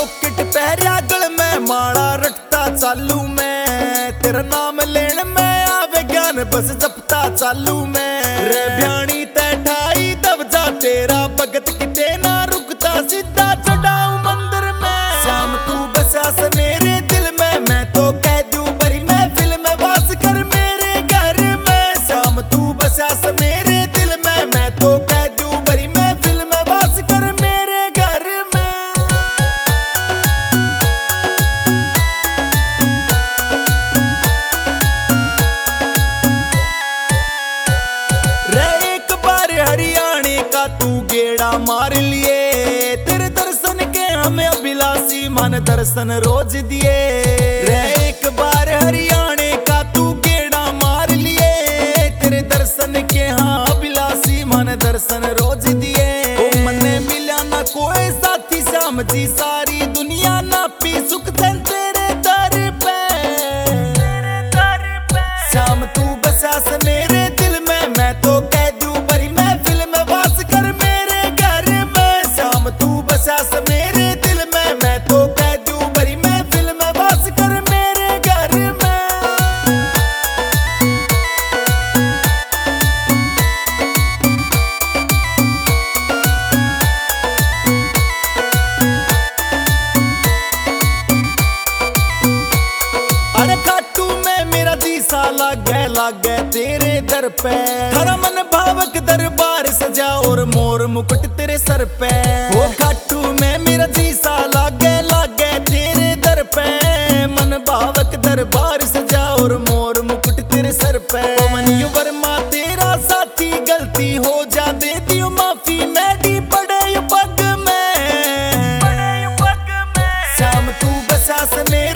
locket पहरिया गल में माड़ा रटता चालू में तेरा नाम लेने में आवे ज्ञान बस जपता चालू में रे भ्याणी तैठाई दब जा तेरा भगत किते ना रुकता सीधा चढ़ाऊ मंदिर में शाम तू बसा से मेरे दिल में मैं तो कह दूं बड़ी महफिल में वास कर मेरे घर में शाम तू बसा से मेरे दिल में मैं तो कह दूं बड़ी महफिल में वास कर मेरे घर में रे एक बार हरियाणे का तू गेड़ा मार लिए तेरे दर्शन के हमें अभिलाषी मन दर्शन रोज दिए रे एक बार हरियाणे का तू गेड़ा मार लिए तेरे दर्शन के हाँ अभिलाषी मन दर्शन रोज दिए ओ मने मिला ना कोई साथी श्याम जी सारी दुनिया ना पी सुख धन तेरे दर पे श्याम तू बसा से मेरे दिल में मैं तो कह दूं बड़ी महफिल में वास कर मेरे घर में श्याम तू बसा से मेरे दिल में मैं तो कह दूं बड़ी महफिल में वास कर मेरे घर में अरे खाटू में मेरा जी साला लागे तेरे दर पे हरा मन भावक दरबार सजा और मोर मुकुट तेरे सर पे वो खाटू में मेरा जी साला लागे तेरे दर पे मन भावक दरबार सजा और मोर मुकुट तेरे सर पे मनियो वर्मा तेरा साथी गलती हो जा दे दियो माफी मैडी पड़े पग में श्याम तू बसा से मेरे